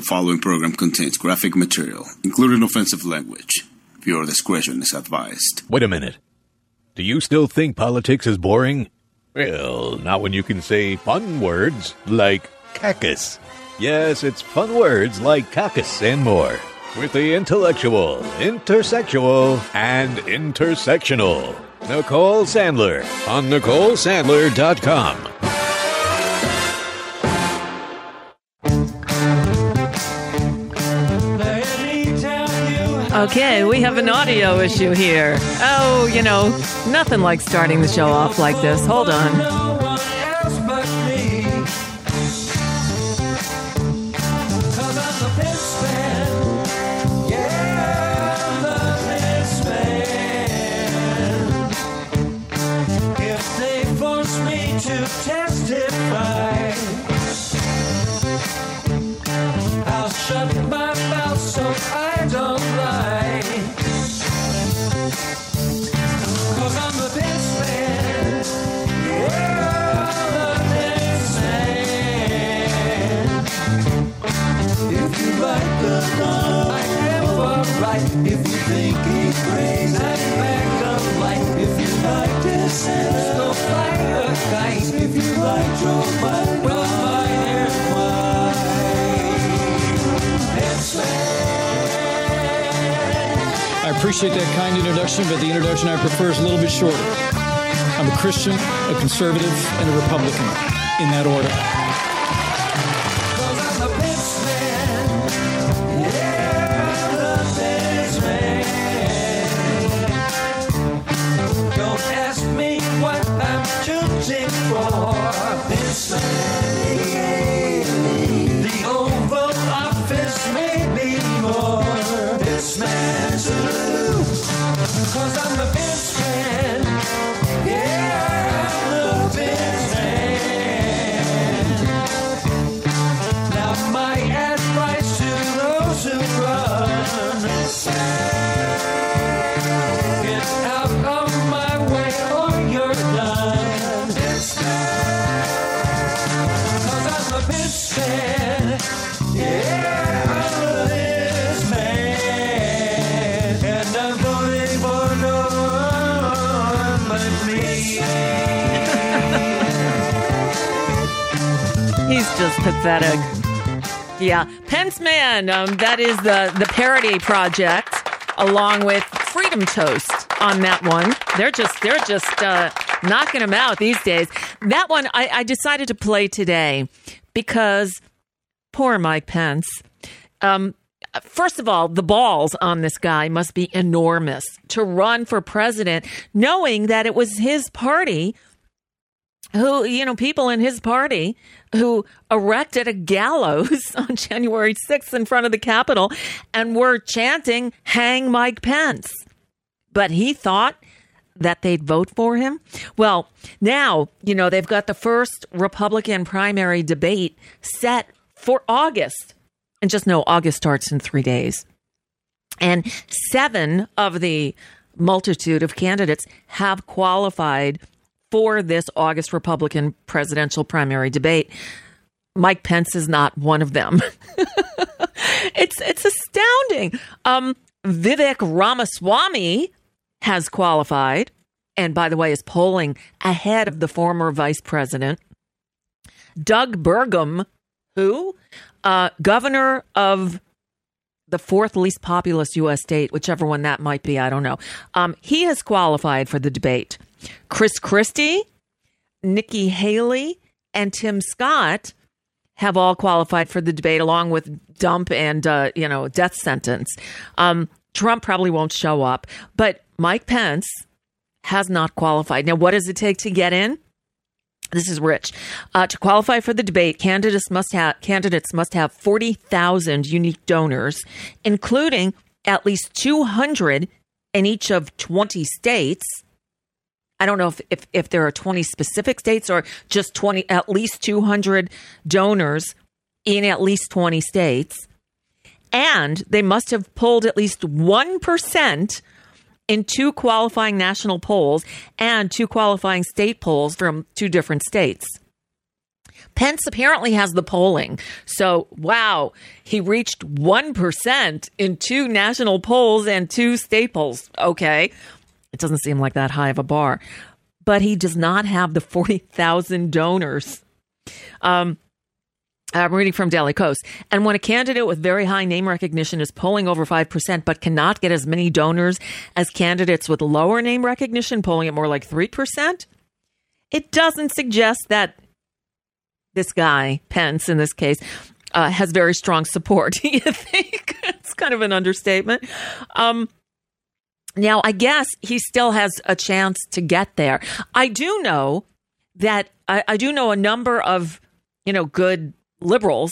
following program contains graphic material, including offensive language. Viewer discretion is advised. Wait a minute. Do you still think politics is boring? Well, not when you can say fun words like caucus. Yes, it's fun words like caucus and more. With the intellectual, intersexual, and intersectional. Nicole Sandler on NicoleSandler.com. Okay, we have an audio issue here. Oh, nothing like starting the show off like this. Hold on. If you think he's crazy, back up light. If you like dissent, go fly a kite. If you like Joe Biden, well, my hair's white. I appreciate that kind introduction, but the introduction I prefer is a little bit shorter. I'm a Christian, a conservative, and a Republican, in that order. He's just pathetic. Yeah, Pence Man, that is the Parody Project, along with Freedom Toast on that one. They're just knocking him out these days. That one I decided to play today because poor Mike Pence. First of all, the balls on this guy must be enormous to run for president, knowing that it was his party who, people in his party who erected a gallows on January 6th in front of the Capitol and were chanting, "Hang Mike Pence." But he thought that they'd vote for him. Well, now, they've got the first Republican primary debate set for August. And just know August starts in 3 days. And 7 of the multitude of candidates have qualified for this August Republican presidential primary debate. Mike Pence is not one of them. It's astounding. Vivek Ramaswamy has qualified, and by the way, is polling ahead of the former vice president. Doug Burgum, governor of the 4th least populous U.S. state, whichever one that might be, I don't know. He has qualified for the debate. Chris Christie, Nikki Haley, and Tim Scott have all qualified for the debate, along with Dump and, death sentence. Trump probably won't show up, but Mike Pence has not qualified. Now, what does it take to get in? This is rich. To qualify for the debate, candidates must have 40,000 unique donors, including at least 200 in each of 20 states. I don't know if there are 20 specific states or just at least 200 donors in at least 20 states. And they must have polled at least 1% in 2 qualifying national polls and 2 qualifying state polls from 2 different states. Pence apparently has the polling. So, wow, he reached 1% in 2 national polls and 2 state polls. Okay. It doesn't seem like that high of a bar. But he does not have the 40,000 donors. I'm reading from Daily Kos. And when a candidate with very high name recognition is polling over 5%, but cannot get as many donors as candidates with lower name recognition, polling at more like 3%, it doesn't suggest that this guy, Pence in this case, has very strong support. You think? It's kind of an understatement. Now, I guess he still has a chance to get there. I do know that I do know a number of, good liberals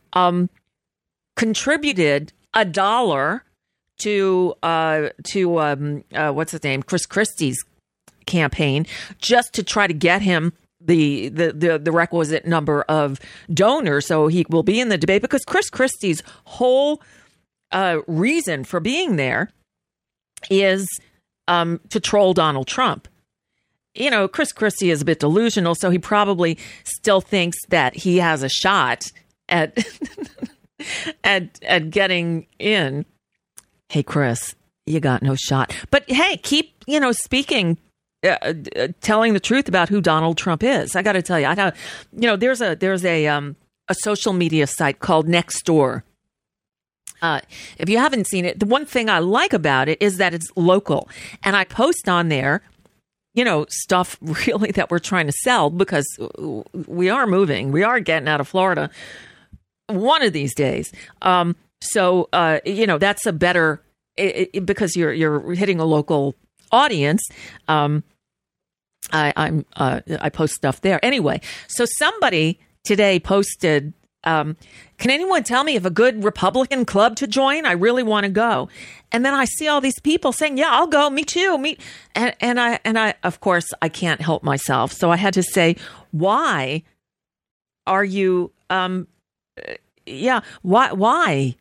contributed $1 to what's his name, Chris Christie's campaign, just to try to get him the requisite number of donors so he will be in the debate, because Chris Christie's whole reason for being there is to troll Donald Trump. Chris Christie is a bit delusional, so he probably still thinks that he has a shot at at getting in. Hey, Chris, you got no shot. But hey, keep speaking. Telling the truth about who Donald Trump is. I got to tell you, there's a social media site called Nextdoor. If you haven't seen it, the one thing I like about it is that it's local, and I post on there, stuff really that we're trying to sell, because we are moving, we are getting out of Florida one of these days. So that's a better because you're hitting a local audience. I post stuff there anyway. So somebody today posted, can anyone tell me of a good Republican club to join? I really want to go. And then I see all these people saying, yeah, I'll go. Me too. And I, of course, I can't help myself. So I had to say, why are you, why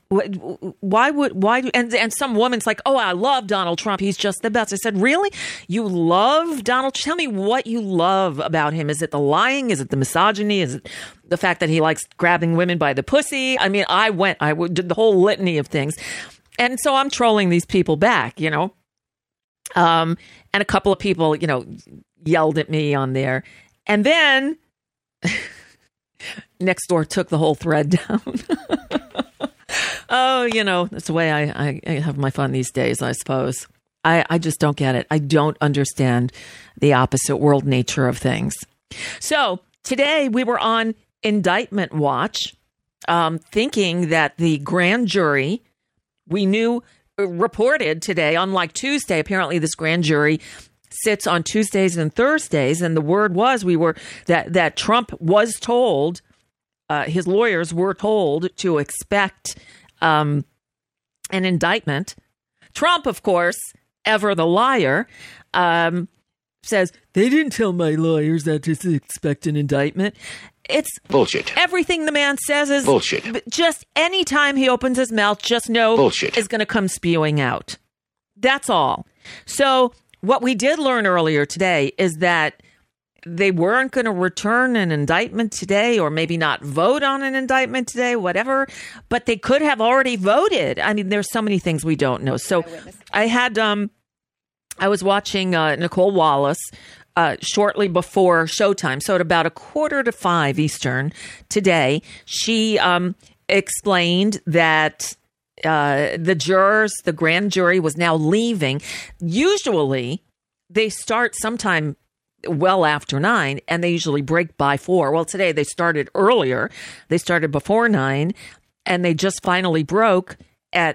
and some woman's like, oh, I love Donald Trump, he's just the best. I said, really? You love Donald? Tell me what you love about him. Is it the lying? Is it the misogyny? Is it the fact that he likes grabbing women by the pussy? I mean, I did the whole litany of things. And so I'm trolling these people back, and a couple of people, yelled at me on there. And then Nextdoor took the whole thread down. Oh, that's the way I have my fun these days, I suppose. I just don't get it. I don't understand the opposite world nature of things. So today we were on indictment watch, thinking that the grand jury, we knew, reported today, unlike Tuesday, apparently this grand jury sits on Tuesdays and Thursdays. And the word was that Trump was told, his lawyers were told to expect an indictment. Trump, of course, ever the liar, says, they didn't tell my lawyers that to expect an indictment. It's bullshit. Everything the man says is bullshit. Just any time he opens his mouth, just know bullshit is going to come spewing out. That's all. So what we did learn earlier today is that they weren't going to return an indictment today, or maybe not vote on an indictment today, whatever, but they could have already voted. I mean, there's so many things we don't know. So I had, I was watching Nicole Wallace shortly before showtime. So at about 4:45 Eastern today, she explained that the jurors, the grand jury, was now leaving. Usually they start sometime well after 9, and they usually break by 4. Well, today they started earlier. They started before 9, and they just finally broke at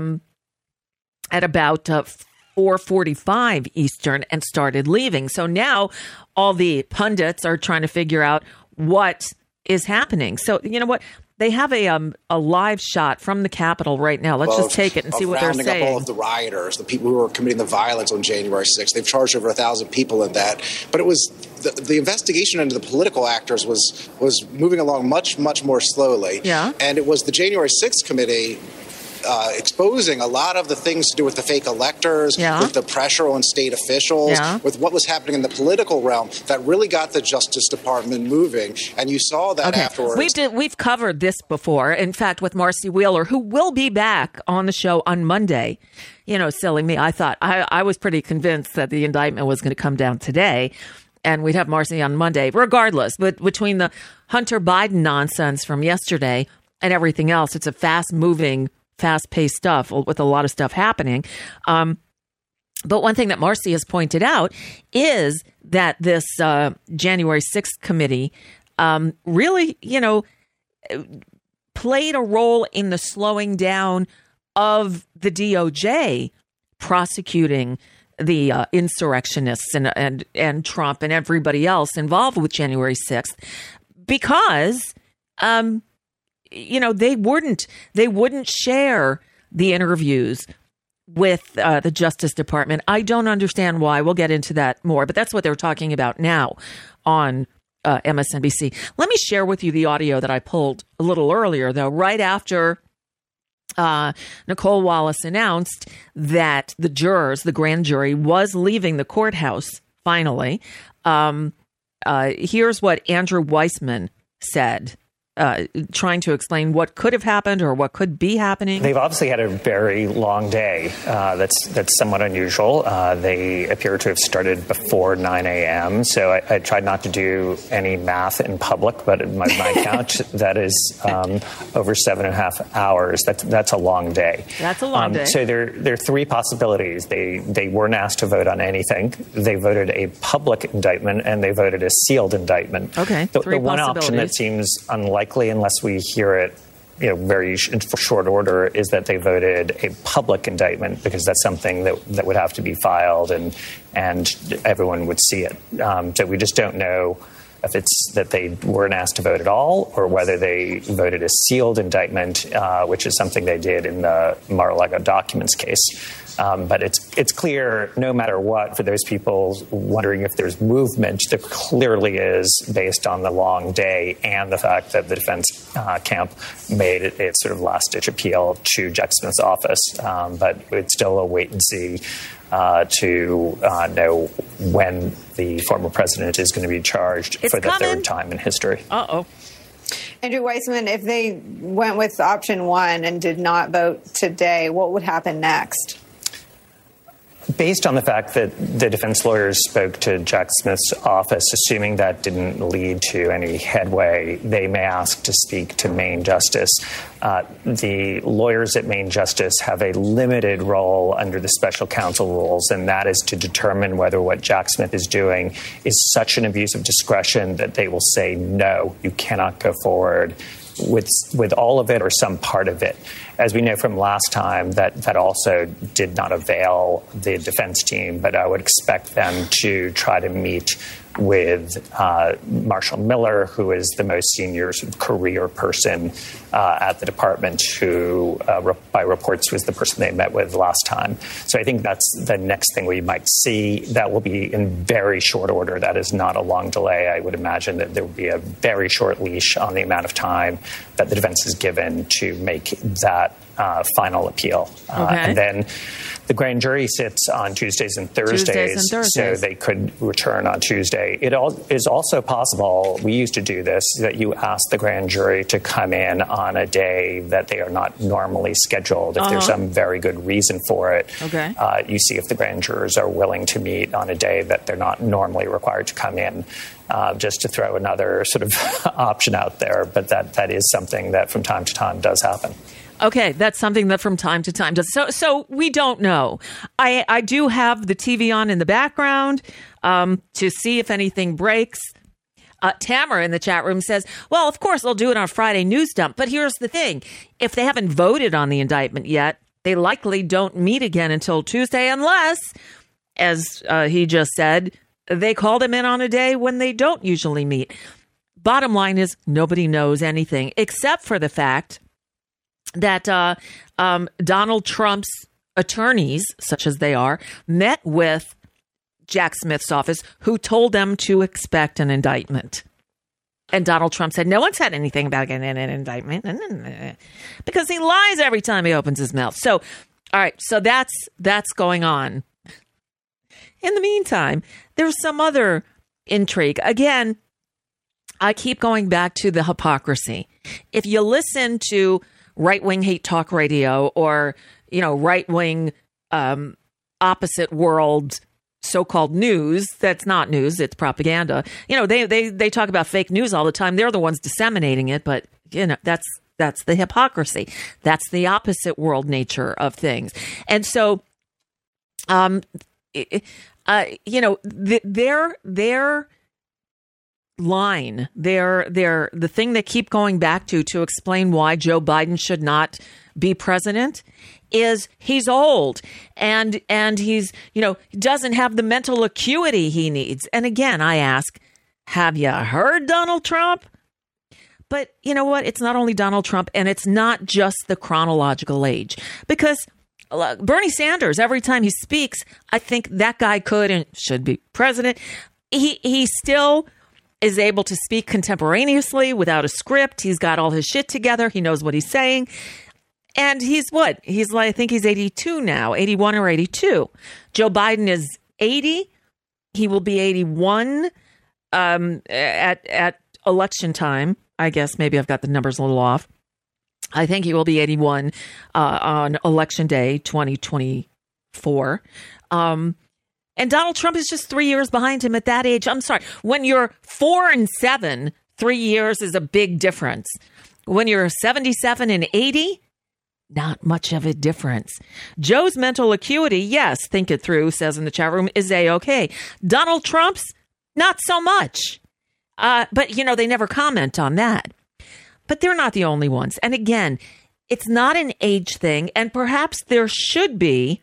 about 4:45 Eastern and started leaving. So now all the pundits are trying to figure out what is happening. So you know what? They have a live shot from the Capitol right now. Let's just take it and see what they're saying. Rounding up all of the rioters, the people who were committing the violence on January 6th. They've charged over 1,000 people in that. But it was the investigation into the political actors was moving along much, much more slowly. Yeah. And it was the January 6th committee exposing a lot of the things to do with the fake electors, with the pressure on state officials, with what was happening in the political realm that really got the Justice Department moving. And you saw that afterwards. We've covered this before, in fact, with Marcy Wheeler, who will be back on the show on Monday. You know, silly me. I thought I was pretty convinced that the indictment was going to come down today and we'd have Marcy on Monday, regardless. But between the Hunter Biden nonsense from yesterday and everything else, it's a fast-moving, fast-paced stuff with a lot of stuff happening. But one thing that Marcy has pointed out is that this January 6th committee really, played a role in the slowing down of the DOJ prosecuting the insurrectionists and Trump and everybody else involved with January 6th because, they wouldn't share the interviews with the Justice Department. I don't understand why. We'll get into that more, but that's what they're talking about now on MSNBC. Let me share with you the audio that I pulled a little earlier, though, right after Nicole Wallace announced that the jurors, the grand jury, was leaving the courthouse finally. Here's what Andrew Weissman said, trying to explain what could have happened or what could be happening. They've obviously had a very long day. That's somewhat unusual. They appear to have started before 9 a.m. So I tried not to do any math in public, but in my count, that is over 7.5 hours. That's a long day. That's a long day. So there are three possibilities. They weren't asked to vote on anything. They voted a public indictment, and they voted a sealed indictment. Okay, the one option that seems unlikely, unless we hear it very short order, is that they voted a public indictment because that's something that would have to be filed and everyone would see it. So we just don't know if it's that they weren't asked to vote at all or whether they voted a sealed indictment, which is something they did in the Mar-a-Lago documents case. But it's clear, no matter what, for those people wondering if there's movement, there clearly is, based on the long day and the fact that the defense camp made its sort of last-ditch appeal to Jack Smith's office. But it's still a wait and see to know when the former president is going to be charged for the third time in history. Uh-oh. Andrew Weissman, if they went with option one and did not vote today, what would happen next? Based on the fact that the defense lawyers spoke to Jack Smith's office, assuming that didn't lead to any headway, they may ask to speak to Maine Justice. The lawyers at Maine Justice have a limited role under the special counsel rules, and that is to determine whether what Jack Smith is doing is such an abuse of discretion that they will say, no, you cannot go forward with all of it or some part of it. As we know from last time, that also did not avail the defense team, but I would expect them to try to meet with Marshall Miller, who is the most senior sort of career person at the department, who by reports was the person they met with last time. So I think that's the next thing we might see. That will be in very short order. That is not a long delay. I would imagine that there will be a very short leash on the amount of time that the defense is given to make that final appeal. And then the grand jury sits on Tuesdays and Thursdays, so they could return on Tuesday. It is also possible, we used to do this, that you ask the grand jury to come in on a day that they are not normally scheduled. If there's some very good reason for it, you see if the grand jurors are willing to meet on a day that they're not normally required to come in. Just to throw another sort of option out there, but that is something that from time to time does happen. Okay, that's something that from time to time does. So we don't know. I do have the TV on in the background to see if anything breaks. Tamara in the chat room says, well, of course, they'll do it on Friday news dump. But here's the thing. If they haven't voted on the indictment yet, they likely don't meet again until Tuesday unless, as he just said, they call them in on a day when they don't usually meet. Bottom line is nobody knows anything except for the fact that Donald Trump's attorneys, such as they are, met with Jack Smith's office, who told them to expect an indictment. And Donald Trump said, no one said anything about getting an indictment because he lies every time he opens his mouth. So, all right. So that's going on. In the meantime, there's some other intrigue. Again, I keep going back to the hypocrisy. If you listen to right-wing hate talk radio or, right-wing opposite world so-called news, that's not news, it's propaganda. They talk about fake news all the time. They're the ones disseminating it, but that's the hypocrisy. That's the opposite world nature of things. And so their line, the thing they keep going back to explain why Joe Biden should not be president is he's old and he's, doesn't have the mental acuity he needs. And again, I ask, have you heard Donald Trump? But you know what? It's not only Donald Trump, and it's not just the chronological age, because Bernie Sanders, every time he speaks, I think that guy could and should be president. He still is able to speak contemporaneously without a script. He's got all his shit together. He knows what he's saying. And he's what? He's like, I think he's 82 now, 81 or 82. Joe Biden is 80. He will be 81 at election time. I guess maybe I've got the numbers a little off. I think he will be 81 on election day 2024. And Donald Trump is just 3 years behind him at that age. I'm sorry. When you're 4 and 7, 3 years is a big difference. When you're 77 and 80, not much of a difference. Joe's mental acuity, yes, think it through, says in the chat room, is A-okay. Donald Trump's, not so much. But, they never comment on that. But they're not the only ones. And again, it's not an age thing. And perhaps there should be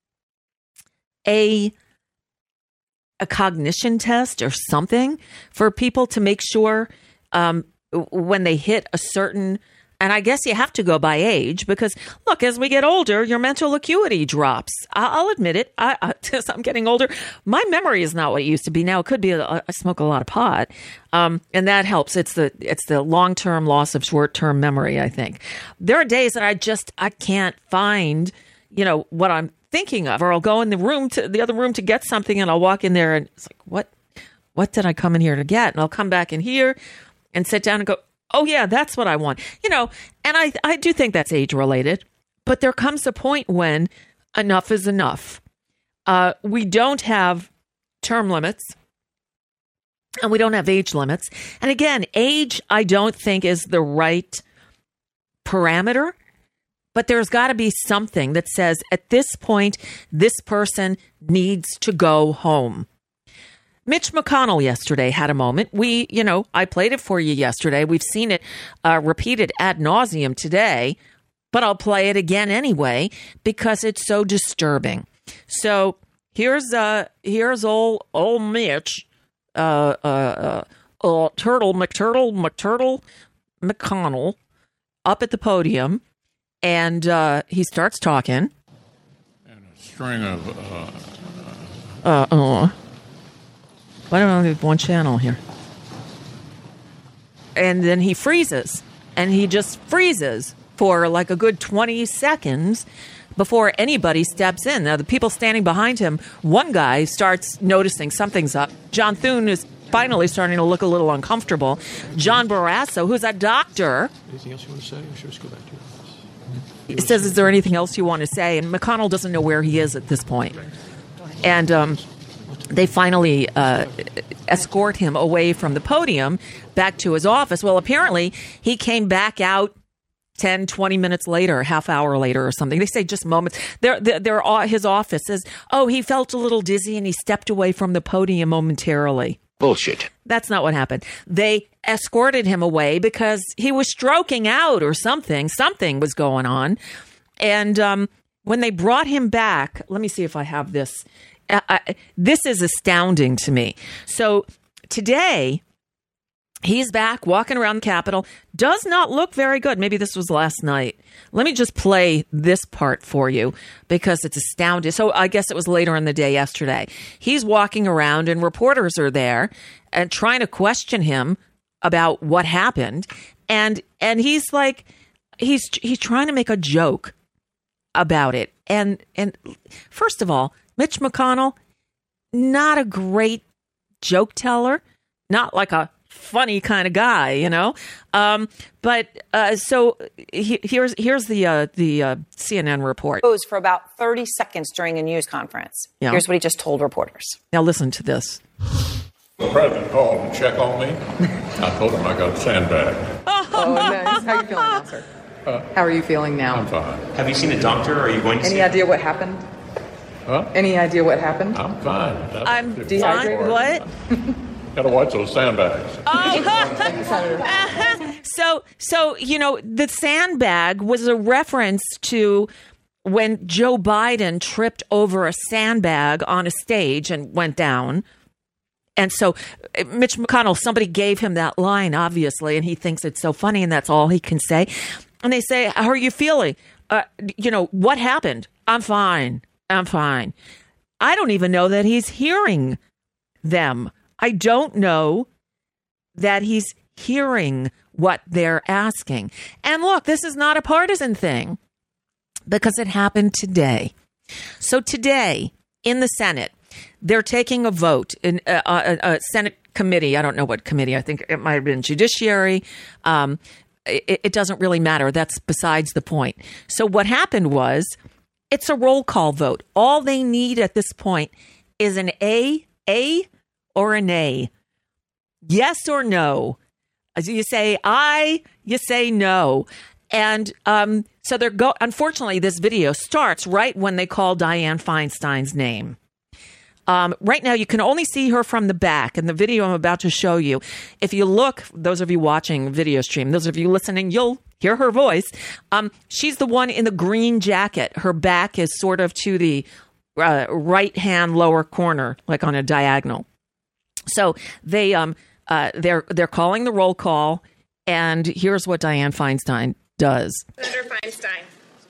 a cognition test or something for people to make sure when they hit a certain, and I guess you have to go by age, because look, as we get older, your mental acuity drops. I'll admit it. As I'm getting older, my memory is not what it used to be. Now it could be I smoke a lot of pot, and that helps. It's the long-term loss of short-term memory. I think there are days that I can't find what I'm thinking of, or I'll go in the other room to get something, and I'll walk in there and it's like, what did I come in here to get? And I'll come back in here and sit down and go, oh yeah, that's what I want. And I do think that's age related, but there comes a point when enough is enough. We don't have term limits and we don't have age limits. And again, age, I don't think is the right parameter. But there's got to be something that says at this point, this person needs to go home. Mitch McConnell yesterday had a moment. I played it for you yesterday. We've seen it repeated ad nauseum today, but I'll play it again anyway because it's so disturbing. So here's old Mitch, Turtle McConnell up at the podium. And he starts talking. And a string of... Why don't I have one channel here? And then he freezes. And he just freezes for like a good 20 seconds before anybody steps in. Now, the people standing behind him, one guy starts noticing something's up. John Thune is finally starting to look a little uncomfortable. John Barrasso, who's a doctor... Anything else you want to say, or should we just go back to it? He says, is there anything else you want to say? And McConnell doesn't know where he is at this point. And they finally escort him away from the podium back to his office. Well, apparently he came back out 10, 20 minutes later, a half hour later or something. They say just moments. His office says, he felt a little dizzy and he stepped away from the podium momentarily. Bullshit. That's not what happened. They escorted him away because he was stroking out or something. Something was going on. And when they brought him back, let me see if I have this. This is astounding to me. So today, he's back walking around the Capitol. Does not look very good. Maybe this was last night. Let me just play this part for you because it's astounding. So I guess it was later in the day yesterday. He's walking around and reporters are there and trying to question him about what happened. And he's like, he's trying to make a joke about it. And first of all, Mitch McConnell, not a great joke teller, not like a funny kind of guy, you know. But so here's the CNN report. For about 30 seconds during a news conference. Yeah. Here's what he just told reporters. Now listen to this. The president called to check on me. I told him I got a sandbag. Oh, nice. How are you feeling now, sir? How are you feeling now? I'm fine. Have you seen a doctor? Are you going to see? Any idea what happened? Huh? Any idea what happened? I'm fine. I'm fine. What? Got to watch those sandbags. Thank you, Senator. So you know, the sandbag was a reference to when Joe Biden tripped over a sandbag on a stage and went down. And so Mitch McConnell, somebody gave him that line, obviously, and he thinks it's so funny, and that's all he can say. And they say, how are you feeling? You know, what happened? I'm fine. I'm fine. I don't even know that he's hearing them. I don't know that he's hearing what they're asking. And look, this is not a partisan thing because it happened today. So today in the Senate, they're taking a vote in a Senate committee. I don't know what committee. I think it might have been Judiciary. It doesn't really matter. That's besides the point. So what happened was it's a roll call vote. All they need at this point is an A or a nay. Yes or no. As you say aye, you say no. And so unfortunately, this video starts right when they call Dianne Feinstein's name. Right now, you can only see her from the back in the video I'm about to show you. If you look, those of you watching video stream, those of you listening, you'll hear her voice. She's the one in the green jacket. Her back is sort of to the right-hand lower corner, like on a diagonal. So they're calling the roll call, and here's what Dianne Feinstein does. Senator Feinstein.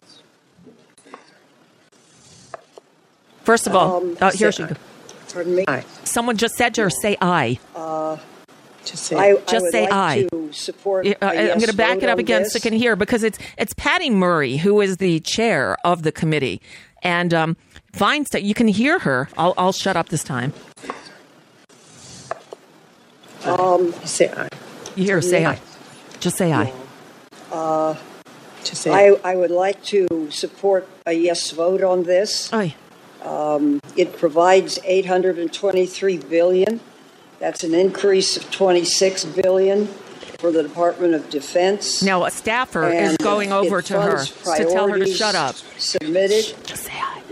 First of all, here she goes. Pardon me. Aye. Someone just said to her, say aye. Just say aye. Just say aye. To support I'm going to back it up again so you can hear, because it's Patty Murray, who is the chair of the committee. And Feinstein, you can hear her. I'll shut up this time. Say aye. You hear her say aye. Just say aye. Just say I would like to support a yes vote on this. Aye. It provides $823 billion. That's an increase of $26 billion for the Department of Defense. Now, a staffer is going over to her to tell her to shut up. Submitted. Just say aye.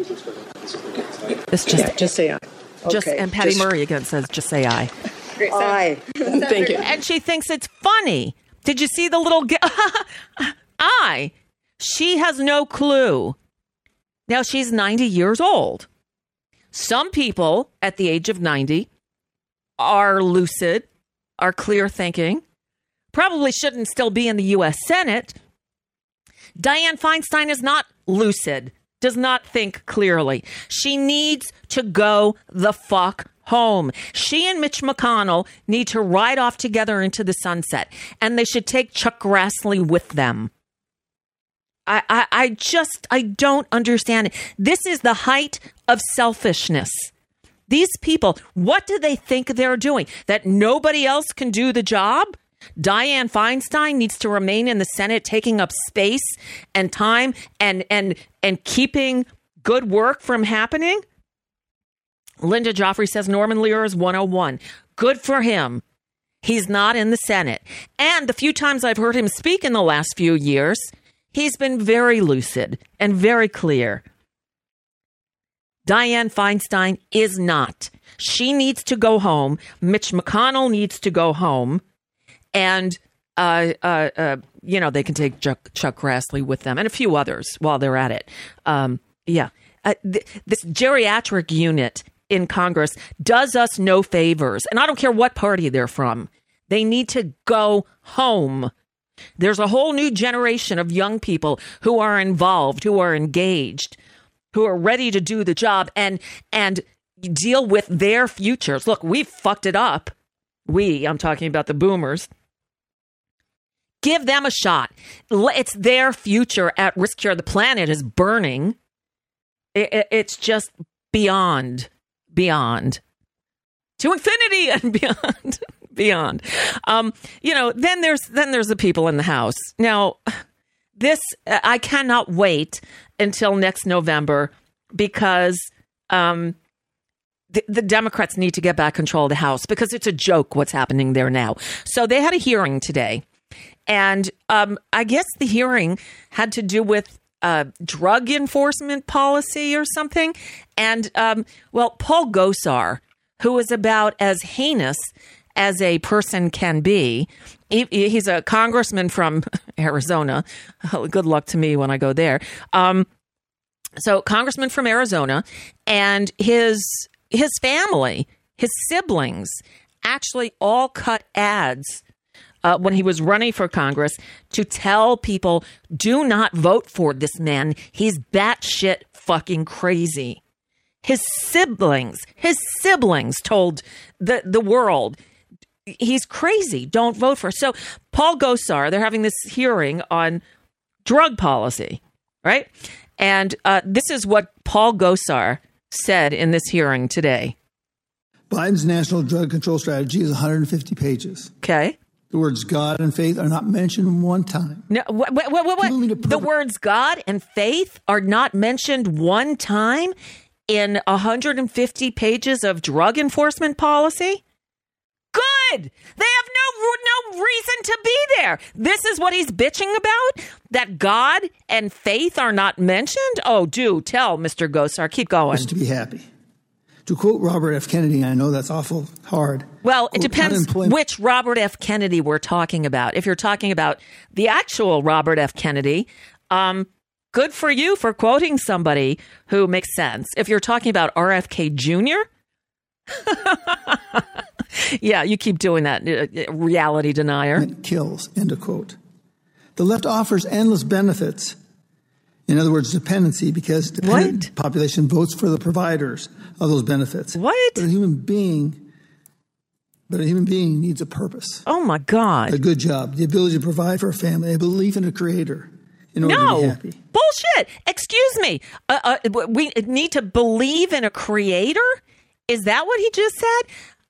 Just say aye. Okay. And Patty Murray again says, just say aye. Aye. Thank you. And she thinks it's funny. Did you see the little aye? She has no clue. Now, she's 90 years old. Some people at the age of 90 are lucid, are clear thinking, probably shouldn't still be in the U.S. Senate. Dianne Feinstein is not lucid, does not think clearly. She needs to go the fuck home. She and Mitch McConnell need to ride off together into the sunset, and they should take Chuck Grassley with them. I don't understand it. This is the height of selfishness. These people, what do they think they're doing? That nobody else can do the job? Dianne Feinstein needs to remain in the Senate, taking up space and time and keeping good work from happening? Linda Joffrey says Norman Lear is 101. Good for him. He's not in the Senate. And the few times I've heard him speak in the last few years, he's been very lucid and very clear. Dianne Feinstein is not. She needs to go home. Mitch McConnell needs to go home. And, they can take Chuck Grassley with them and a few others while they're at it. This geriatric unit in Congress does us no favors. And I don't care what party they're from. They need to go home. There's a whole new generation of young people who are involved, who are engaged, who are ready to do the job and deal with their futures. Look, we've fucked it up. I'm talking about the boomers. Give them a shot. It's their future at risk here. The planet is burning. It's just beyond to infinity and beyond. Then there's the people in the House. Now, this I cannot wait until next November because the Democrats need to get back control of the House because it's a joke what's happening there now. So they had a hearing today, and I guess the hearing had to do with drug enforcement policy or something. And, Paul Gosar, who is about as heinous as a person can be, he's a congressman from Arizona. Good luck to me when I go there. So congressman from Arizona, and his family, his siblings, actually all cut ads when he was running for Congress to tell people, do not vote for this man. He's batshit fucking crazy. His siblings told the world, he's crazy. Don't vote for. So Paul Gosar, they're having this hearing on drug policy, right? And this is what Paul Gosar said in this hearing today. Biden's national drug control strategy is 150 pages. Okay. The words God and faith are not mentioned one time. No, what? The words God and faith are not mentioned one time in 150 pages of drug enforcement policy? Good. They have no reason to be there. This is what he's bitching about? That God and faith are not mentioned? Oh, do tell, Mr. Gosar. Keep going. Just to be happy. To quote Robert F. Kennedy, I know that's awful hard. Well, it depends which Robert F. Kennedy we're talking about. If you're talking about the actual Robert F. Kennedy, good for you for quoting somebody who makes sense. If you're talking about RFK Jr., yeah, you keep doing that, reality denier. It kills, end of quote. The left offers endless benefits. In other words, dependency, because dependent population votes for the providers of those benefits. What? But a human being needs a purpose. Oh my God. A good job, the ability to provide for a family, a belief in a creator in order to be happy. Bullshit. Excuse me. We need to believe in a creator? Is that what he just said?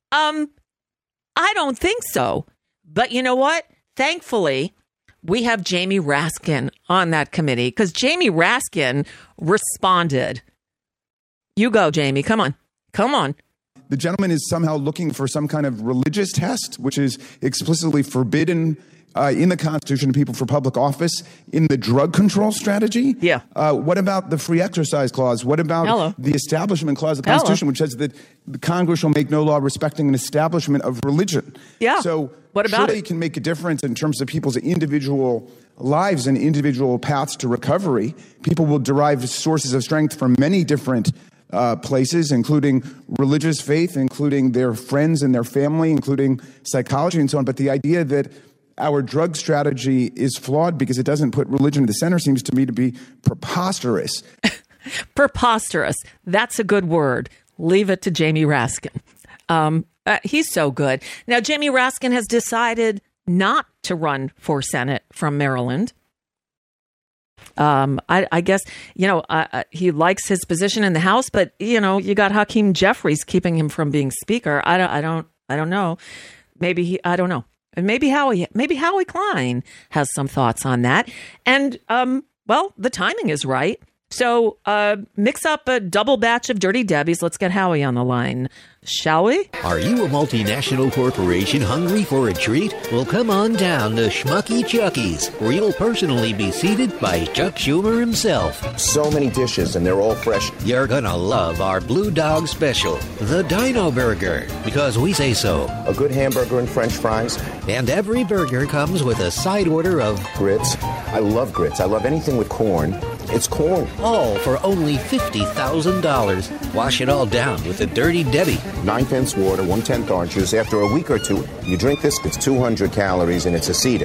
I don't think so. But you know what? Thankfully, we have Jamie Raskin on that committee because Jamie Raskin responded. You go, Jamie. Come on. The gentleman is somehow looking for some kind of religious test, which is explicitly forbidden in the Constitution of people for public office in the drug control strategy. Yeah. What about the free exercise clause? What about the establishment clause of the Constitution, which says that the Congress shall make no law respecting an establishment of religion? Yeah. So what about surely it can make a difference in terms of people's individual lives and individual paths to recovery. People will derive sources of strength from many different places, including religious faith, including their friends and their family, including psychology and so on. But the idea that our drug strategy is flawed because it doesn't put religion at the center seems to me to be preposterous. Preposterous. That's a good word. Leave it to Jamie Raskin. He's so good. Now, Jamie Raskin has decided not to run for Senate from Maryland. I guess, he likes his position in the House, but, you got Hakeem Jeffries keeping him from being Speaker. I don't know. I don't know. And maybe Howie Klein has some thoughts on that. And, the timing is right. So mix up a double batch of Dirty Debbies. Let's get Howie on the line, shall we? Are you a multinational corporation hungry for a treat? Well, come on down to Schmucky Chucky's, where you'll personally be seated by Chuck Schumer himself. So many dishes, and they're all fresh. You're gonna love our Blue Dog Special, the Dino Burger, because we say so. A good hamburger and French fries. And every burger comes with a side order of grits. I love grits. I love anything with corn. It's corn. All for only $50,000. Wash it all down with a Dirty Debbie. 9-ounce water, 1/10 orange juice. After a week or two, you drink this, it's 200 calories and it's acidic.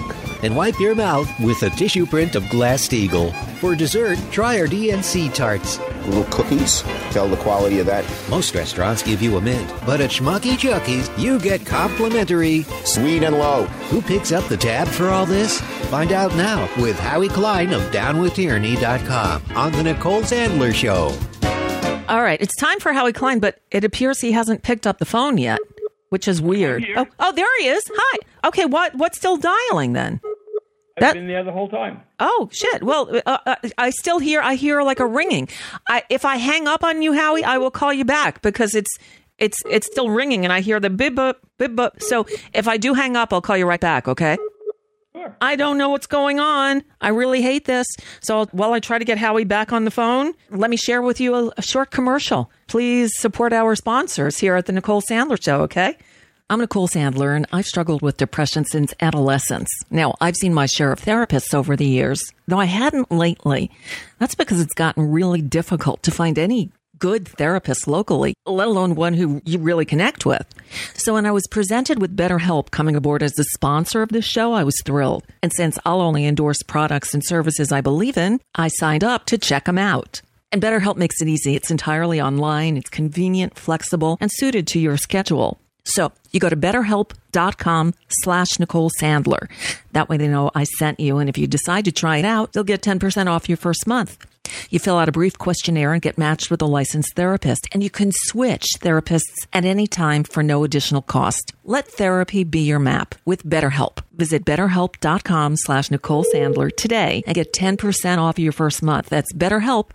and wipe your mouth with a tissue print of Glass-Steagall. For dessert, try our DNC tarts. Little cookies. Tell the quality of that. Most restaurants give you a mint, but at Schmucky Chucky's, you get complimentary Sweet and Low. Who picks up the tab for all this? Find out now with Howie Klein of DownWithTyranny.com on The Nicole Sandler Show. All right, it's time for Howie Klein, but it appears he hasn't picked up the phone yet, which is weird. Oh, there he is. Hi. Okay, what's still dialing then? I've been there the whole time. Oh, shit. Well, I hear like a ringing. If I hang up on you, Howie, I will call you back because it's still ringing and I hear the bip-bop, bip-bop. So if I do hang up, I'll call you right back, okay? Sure. I don't know what's going on. I really hate this. So while I try to get Howie back on the phone, let me share with you a short commercial. Please support our sponsors here at the Nicole Sandler Show, okay? I'm Nicole Sandler, and I've struggled with depression since adolescence. Now, I've seen my share of therapists over the years, though I hadn't lately. That's because it's gotten really difficult to find any good therapist locally, let alone one who you really connect with. So when I was presented with BetterHelp coming aboard as the sponsor of this show, I was thrilled. And since I'll only endorse products and services I believe in, I signed up to check them out. And BetterHelp makes it easy. It's entirely online. It's convenient, flexible, and suited to your schedule. So you go to BetterHelp.com/Nicole Sandler. That way they know I sent you. And if you decide to try it out, they'll get 10% off your first month. You fill out a brief questionnaire and get matched with a licensed therapist. And you can switch therapists at any time for no additional cost. Let therapy be your map with BetterHelp. Visit BetterHelp.com/Nicole Sandler today and get 10% off your first month. That's BetterHelp,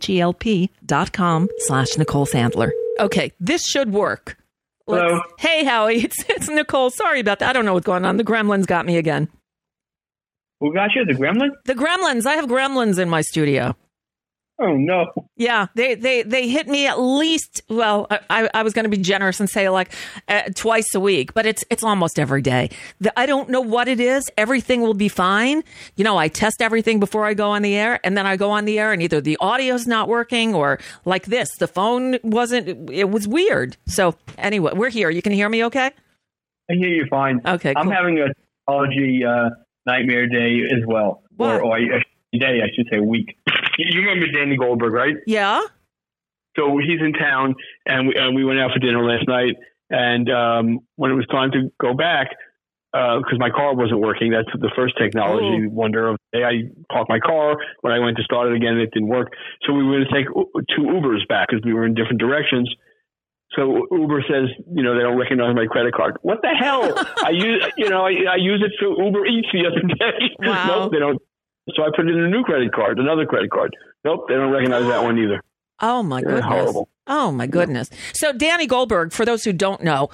HELP.com/Nicole Sandler. Okay, this should work. Hello. Hey, Howie. It's Nicole. Sorry about that. I don't know what's going on. The gremlins got me again. Who got you? The gremlins? The gremlins. I have gremlins in my studio. Oh, no. Yeah, they hit me at least, well, I was going to be generous and say like twice a week, but it's almost every day. I don't know what it is. Everything will be fine. You know, I test everything before I go on the air, and then I go on the air and either the audio's not working or like this, the phone wasn't, it was weird. So anyway, we're here. You can hear me okay? I hear you fine. Okay, cool. I'm having a technology nightmare day as well. What? Or a day, I should say, week. You remember Danny Goldberg, right? Yeah. So he's in town, and we went out for dinner last night. And when it was time to go back, because my car wasn't working, that's the first technology wonder of the day. I parked my car. When I went to start it again, it didn't work. So we were going to take 2 Ubers back because we were in different directions. So Uber says, they don't recognize my credit card. What the hell? I use it for Uber Eats the other day. Wow. Nope, they don't. So I put in another credit card. Nope, they don't recognize that one either. Oh, my goodness. Horrible. Oh, my goodness. So Danny Goldberg, for those who don't know,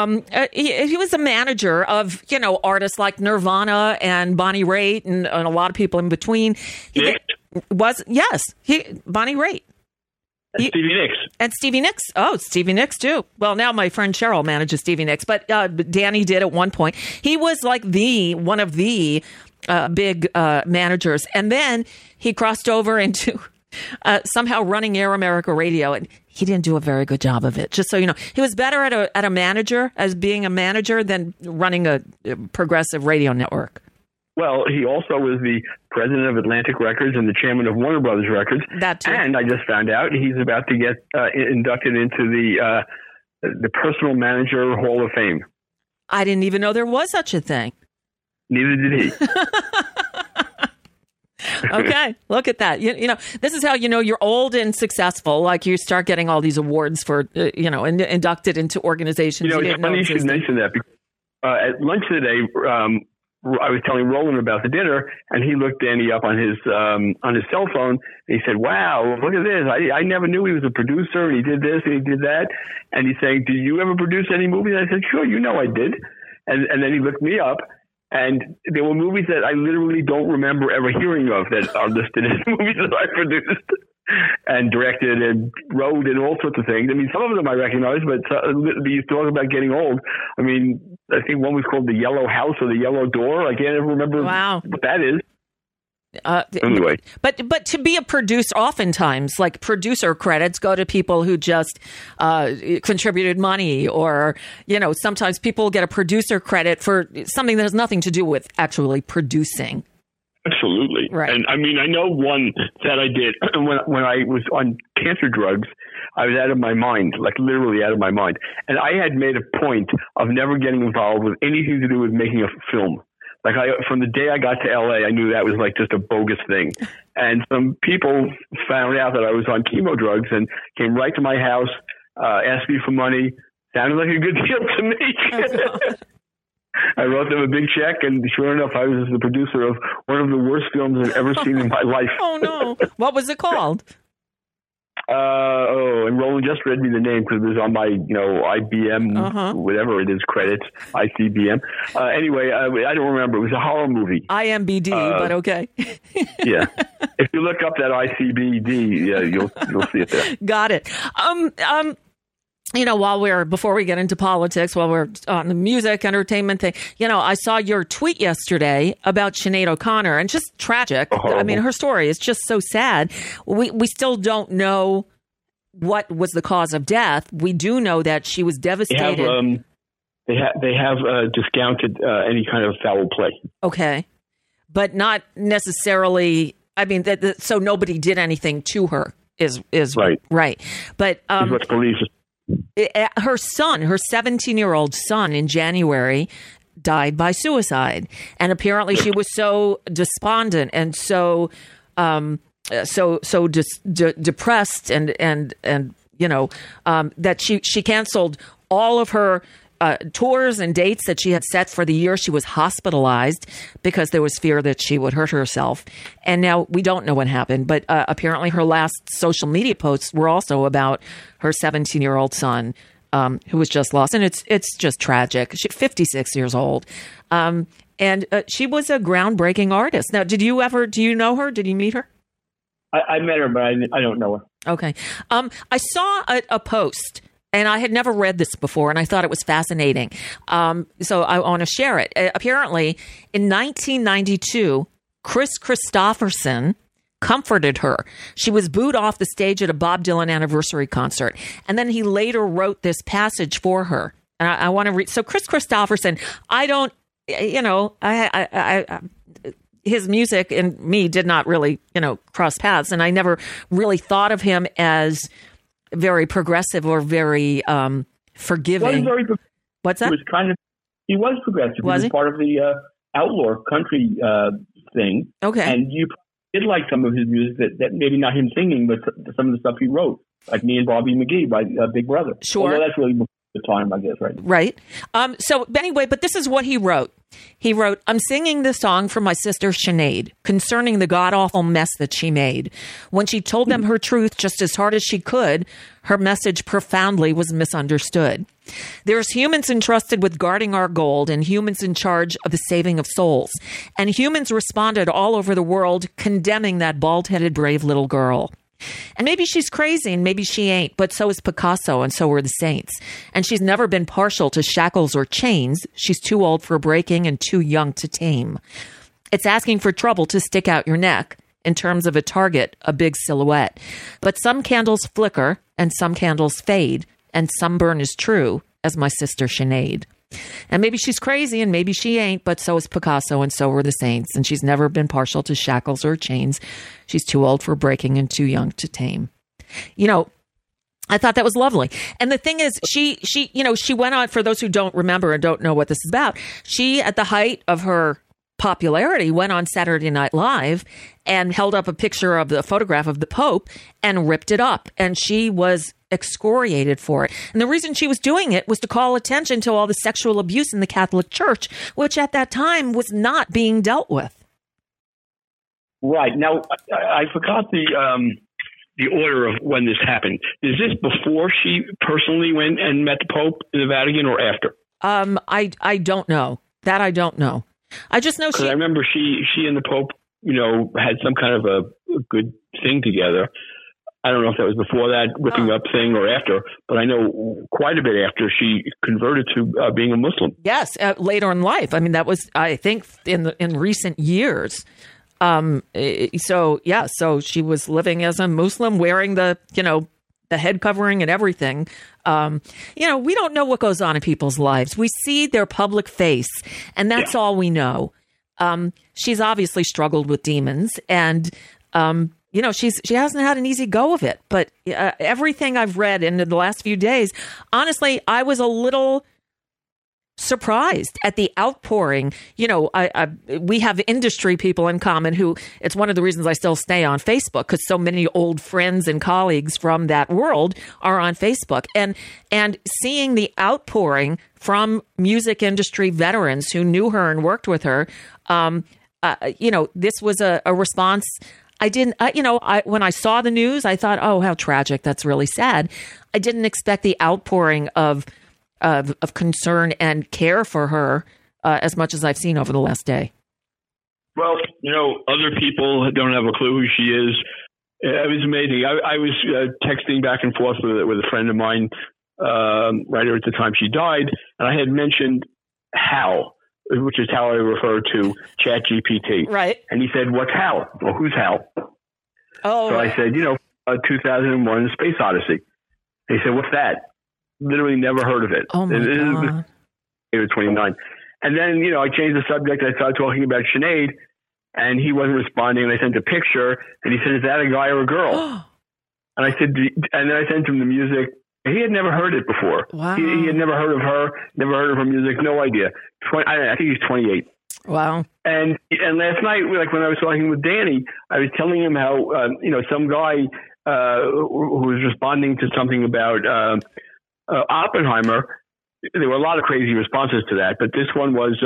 he was a manager of, artists like Nirvana and Bonnie Raitt and a lot of people in between. Bonnie Raitt. Stevie Nicks. And Stevie Nicks. Oh, Stevie Nicks, too. Well, now my friend Cheryl manages Stevie Nicks, but Danny did at one point. He was like one of the big managers. And then he crossed over into somehow running Air America Radio, and he didn't do a very good job of it. Just so you know, he was better at a manager, as being a manager, than running a progressive radio network. Well, he also was the president of Atlantic Records and the chairman of Warner Brothers Records. That too. And I just found out he's about to get inducted into the Personal Manager Hall of Fame. I didn't even know there was such a thing. Neither did he. Okay, look at that. You know, this is how you know you're old and successful. Like you start getting all these awards for, inducted into organizations. It's funny you should mention that. Because, at lunch today, I was telling Roland about the dinner, and he looked Danny up on his cell phone, and he said, "Wow, look at this! I never knew he was a producer, and he did this, and he did that." And he's saying, "Did you ever produce any movies?" I said, "Sure, I did." And then he looked me up, and there were movies that I literally don't remember ever hearing of that are listed as movies that I produced and directed and wrote and all sorts of things. I mean, some of them I recognize, but you talk about getting old. I mean, I think one was called The Yellow House or The Yellow Door. I can't ever remember what that is. Anyway. But to be a producer, oftentimes, like producer credits go to people who just contributed money, or, sometimes people get a producer credit for something that has nothing to do with actually producing. Absolutely. Right. And I mean, I know one that I did when I was on cancer drugs. I was out of my mind, like literally out of my mind. And I had made a point of never getting involved with anything to do with making a film. Like from the day I got to LA, I knew that was like just a bogus thing. And some people found out that I was on chemo drugs and came right to my house, asked me for money. Sounded like a good deal to me. I wrote them a big check, and sure enough, I was the producer of one of the worst films I've ever seen in my life. Oh, no. What was it called? And Roland just read me the name because it was on my, IBM, whatever it is, credits, ICBM. Anyway, I don't remember. It was a horror movie. IMBD, but okay. Yeah. If you look up that ICBD, you'll see it there. Got it. Before we get into politics, while we're on the music entertainment thing, I saw your tweet yesterday about Sinead O'Connor, and just tragic. I mean, her story is just so sad. We still don't know what was the cause of death. We do know that she was devastated. They have discounted any kind of foul play. Okay. But not necessarily, I mean, so nobody did anything to her is right. Right. But is what's believed. Her son, her 17-year-old son, in January died by suicide, and apparently she was so despondent and so depressed and that she canceled all of her tours and dates that she had set for the year. She was hospitalized because there was fear that she would hurt herself. And now we don't know what happened, but apparently her last social media posts were also about her 17-year-old son, who was just lost. And it's just tragic. She's 56 years old. And she was a groundbreaking artist. Now, do you know her? Did you meet her? I met her, but I don't know her. Okay. I saw a post, and I had never read this before, and I thought it was fascinating. So I want to share it. Apparently, in 1992, Chris Christopherson comforted her. She was booed off the stage at a Bob Dylan anniversary concert. And then he later wrote this passage for her. And I want to read. So Chris Christopherson, his music and me did not really, cross paths. And I never really thought of him as very progressive or very forgiving. What's that? He was progressive. Was he was part of the outlaw country thing. Okay. And you did like some of his music that maybe not him singing, but some of the stuff he wrote, like Me and Bobby McGee by Big Brother. Sure. Although that's really before the time, I guess, right? Right. But this is what he wrote. He wrote, "I'm singing this song for my sister Sinead concerning the god-awful mess that she made. When she told them her truth just as hard as she could, her message profoundly was misunderstood. There's humans entrusted with guarding our gold and humans in charge of the saving of souls. And humans responded all over the world condemning that bald-headed brave little girl. And maybe she's crazy and maybe she ain't, but so is Picasso and so were the saints. And she's never been partial to shackles or chains. She's too old for breaking and too young to tame. It's asking for trouble to stick out your neck in terms of a target, a big silhouette. But some candles flicker and some candles fade and some burn as true as my sister Sinead. And maybe she's crazy and maybe she ain't, but so is Picasso and so were the saints. And she's never been partial to shackles or chains. She's too old for breaking and too young to tame." I thought that was lovely. And the thing is, she went on, for those who don't remember and don't know what this is about, she, at the height of her popularity, went on Saturday Night Live and held up a picture of the photograph of the Pope and ripped it up. And she was excoriated for it. And the reason she was doing it was to call attention to all the sexual abuse in the Catholic Church, which at that time was not being dealt with. Right. Now, I forgot the order of when this happened. Is this before she personally went and met the Pope in the Vatican or after? I don't know. That I don't know. I just know I remember she and the Pope, had some kind of a good thing together. I don't know if that was before that ripping up thing or after, but I know quite a bit after she converted to being a Muslim. Yes, later in life. I mean, that was, I think, in recent years. So she was living as a Muslim, wearing the head covering and everything. We don't know what goes on in people's lives. We see their public face, and that's all we know. She's obviously struggled with demons, and she hasn't had an easy go of it. But everything I've read in the last few days, honestly, I was a little surprised at the outpouring. We have industry people in common who, it's one of the reasons I still stay on Facebook, because so many old friends and colleagues from that world are on Facebook, and seeing the outpouring from music industry veterans who knew her and worked with her. This was a response. When I saw the news, I thought, oh, how tragic. That's really sad. I didn't expect the outpouring of concern and care for her as much as I've seen over the last day. Well, other people don't have a clue who she is. It was amazing. I was texting back and forth with a friend of mine right at the time she died, and I had mentioned Hal, which is how I refer to ChatGPT. Right. And he said, "What's Hal?" Well, who's Hal? Oh. So I said, 2001 Space Odyssey. And he said, "What's that?" Literally never heard of it. Oh, my God. It was 29. And then, I changed the subject. I started talking about Sinead, and he wasn't responding. And I sent a picture, and he said, "Is that a guy or a girl?" And I said, and then I sent him the music. He had never heard it before. Wow. He had never heard of her, never heard of her music, no idea. I think he's 28. Wow. And last night, like when I was talking with Danny, I was telling him how, some guy who was responding to something about Oppenheimer, there were a lot of crazy responses to that, but this one was,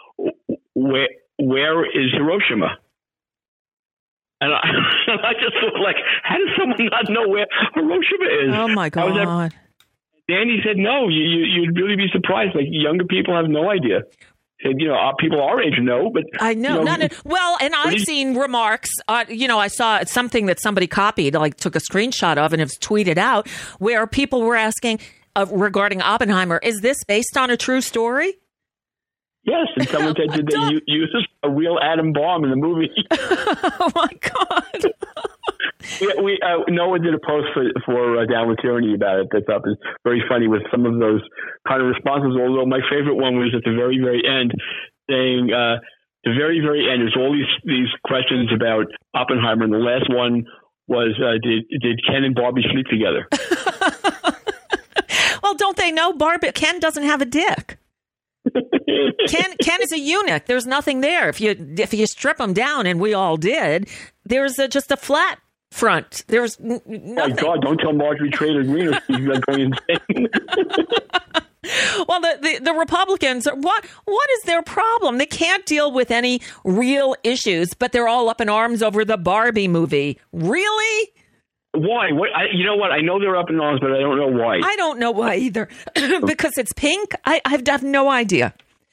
where is Hiroshima? And I just thought, like, how does someone not know where Hiroshima is? Oh, my God. Danny said, no, you'd really be surprised. Like, younger people have no idea. Said, people our age know, but... I know. Well, and I've seen remarks, I saw something that somebody copied, like took a screenshot of and it was tweeted out, where people were asking regarding Oppenheimer, is this based on a true story? Yes, and someone said, did they use a real atom bomb in the movie? Oh, my God. Noah did a post for Down with Tyranny about it that's up. It's very funny with some of those kind of responses, although my favorite one was at the very, very end saying, the very, very end, there's all these questions about Oppenheimer, and the last one was, did Ken and Barbie sleep together? Well, don't they know Ken doesn't have a dick? Ken is a eunuch. There's nothing there. If you strip him down, and we all did, there's just a flat front. There's nothing. Oh my God! Don't tell Marjorie Taylor Greene she's going insane. Well, the Republicans, what is their problem? They can't deal with any real issues, but they're all up in arms over the Barbie movie. Really? Why? You know what? I know they're up in arms, but I don't know why. I don't know why either. Because it's pink? I have no idea.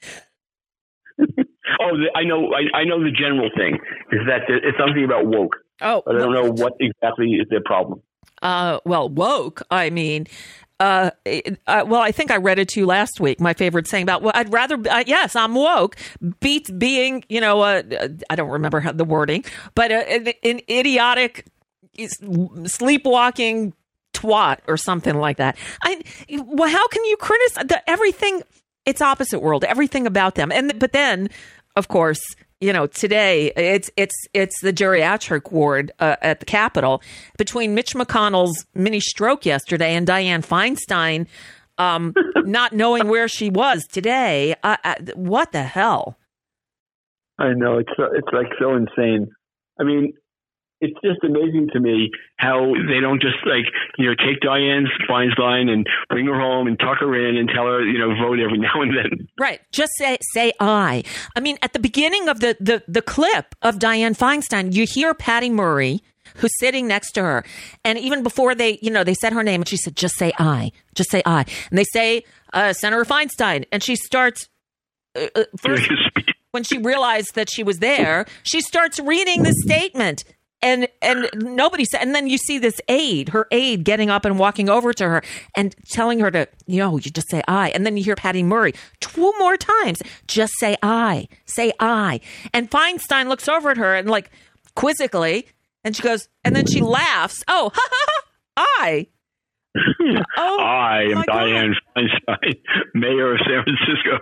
I know the general thing is that it's something about woke. Oh, but I don't know what exactly is their problem. Well, woke, I mean, I think I read it to you last week. My favorite saying about, well, I'd rather, yes, I'm woke, beats being, I don't remember the wording, but an idiotic, sleepwalking twat or something like that. How can you criticize everything? It's opposite world, everything about them. But then, of course, today it's the geriatric ward at the Capitol between Mitch McConnell's mini stroke yesterday and Dianne Feinstein not knowing where she was today. What the hell? I know, it's like so insane. I mean, it's just amazing to me how they don't just take Dianne Feinstein and bring her home and tuck her in and tell her, vote every now and then. Right. Just say I. I mean, at the beginning of the clip of Dianne Feinstein, you hear Patty Murray, who's sitting next to her. And even before they said her name, and she said, just say I. Just say I. And they say, Senator Feinstein. And she starts first, when she realized that she was there, she starts reading the statement. And nobody said, and then you see this aide, her aide getting up and walking over to her and telling her to, you just say I. And then you hear Patty Murray 2 more times, just say I. And Feinstein looks over at her and like quizzically, and she goes, and then she laughs. Oh, ha ha ha, I. Oh, I am Dianne Feinstein, mayor of San Francisco.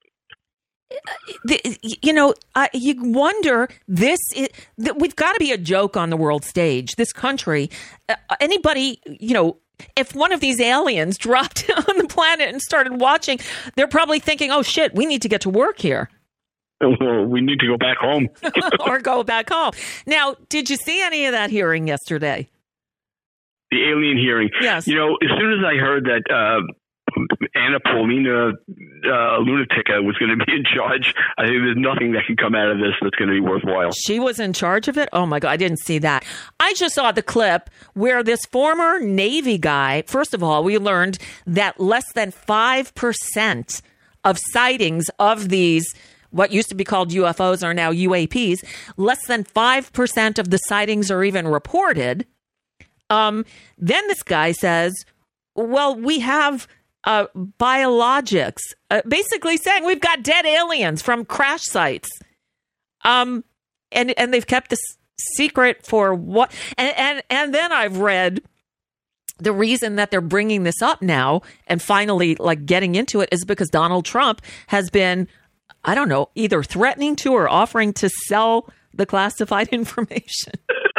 You wonder, we've got to be a joke on the world stage. This country, anybody, if one of these aliens dropped on the planet and started watching, they're probably thinking, oh, shit, we need to get to work here. Well, we need to go back home. Or go back home. Now, did you see any of that hearing yesterday? The alien hearing. Yes. As soon as I heard that Anna Paulina Lunatica was going to be in charge, I think there's nothing that can come out of this that's going to be worthwhile. She was in charge of it? Oh, my God. I didn't see that. I just saw the clip where this former Navy guy, first of all, we learned that less than 5% of sightings of these, what used to be called UFOs are now UAPs, less than 5% of the sightings are even reported. Then this guy says, well, we have biologics, basically saying we've got dead aliens from crash sites. And they've kept this secret for what? And then I've read the reason that they're bringing this up now and finally like getting into it is because Donald Trump has been, I don't know, either threatening to or offering to sell the classified information.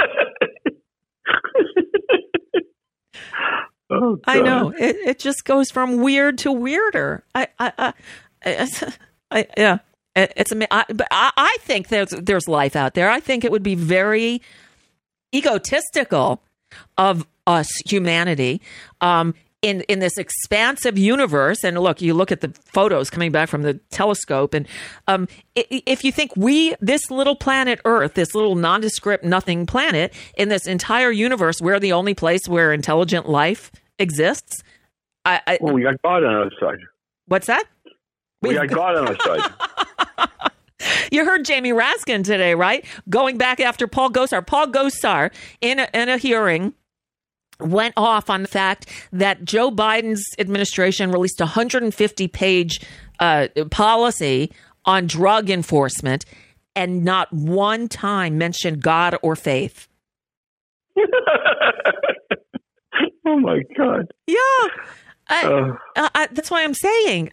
Oh, I know it just goes from weird to weirder. Yeah, it's but I think there's life out there. I think it would be very egotistical of us, humanity, in this expansive universe. And look, you look at the photos coming back from the telescope, and if you think this little planet Earth, this little nondescript nothing planet in this entire universe, we're the only place where intelligent life exists. Well, we got God on our side. What's that? We got God on our side. You heard Jamie Raskin today, right? Going back after Paul Gosar. Paul Gosar, in a hearing, went off on the fact that Joe Biden's administration released a 150-page policy on drug enforcement and not one time mentioned God or faith. Oh, my God. Yeah. That's why I'm saying.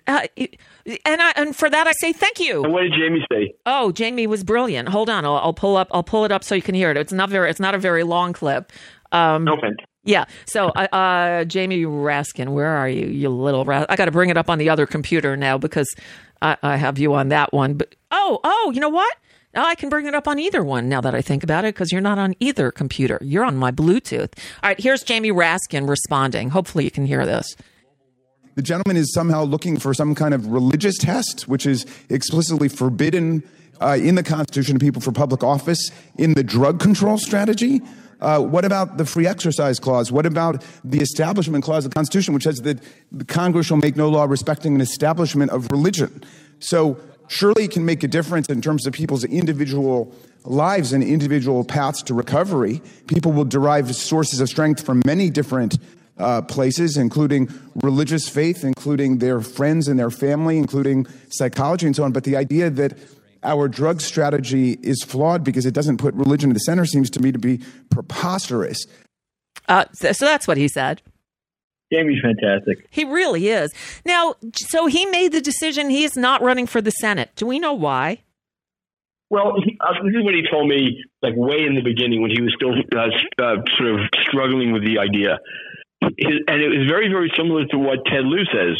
And for that, I say thank you. And what did Jamie say? Oh, Jamie was brilliant. Hold on. I'll pull it up so you can hear it. It's not a very long clip. Okay. Yeah. So, Jamie Raskin, where are you? You little I got to bring it up on the other computer now because I have you on that one. But you know what? Now I can bring it up on either one now that I think about it, because you're not on either computer. You're on my Bluetooth. All right, here's Jamie Raskin responding. Hopefully you can hear this. The gentleman is somehow looking for some kind of religious test, which is explicitly forbidden in the Constitution of People for Public Office, in the drug control strategy. What about the free exercise clause? What about the establishment clause of the Constitution, which says that the Congress shall make no law respecting an establishment of religion? So surely it can make a difference in terms of people's individual lives and individual paths to recovery. People will derive sources of strength from many different places, including religious faith, including their friends and their family, including psychology and so on. But the idea that our drug strategy is flawed because it doesn't put religion in the center seems to me to be preposterous. So that's what he said. Jamie's fantastic. He really is. Now, so he made the decision he is not running for the Senate. Do we know why? Well, this is what he told me, like way in the beginning when he was still sort of struggling with the idea. And it was very, very similar to what Ted Lieu says.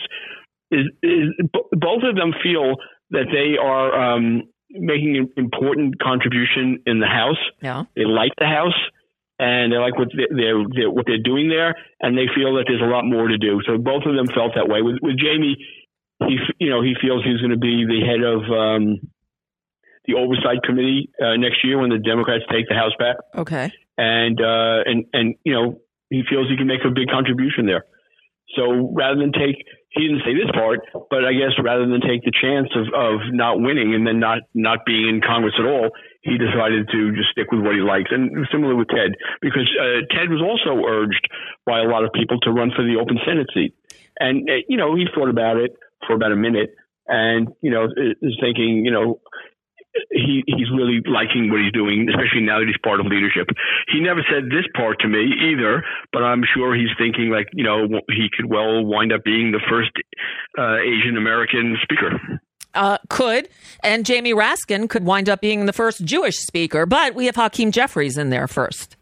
Both of them feel that they are making an important contribution in the House. Yeah. They like the House, and they like what they're doing there, and they feel that there's a lot more to do. So both of them felt that way. With Jamie, he feels he's going to be the head of the Oversight Committee next year when the Democrats take the House back. Okay. And he feels he can make a big contribution there. So rather than take he didn't say this part, but I guess rather than take the chance of not winning and then not being in Congress at all, he decided to just stick with what he likes. And similar with Ted, because Ted was also urged by a lot of people to run for the open Senate seat. And, he thought about it for about a minute and, is thinking, he's really liking what he's doing, especially now that he's part of leadership. He never said this part to me either, but I'm sure he's thinking he could well wind up being the first Asian American speaker. Could. And Jamie Raskin could wind up being the first Jewish speaker, but we have Hakeem Jeffries in there first.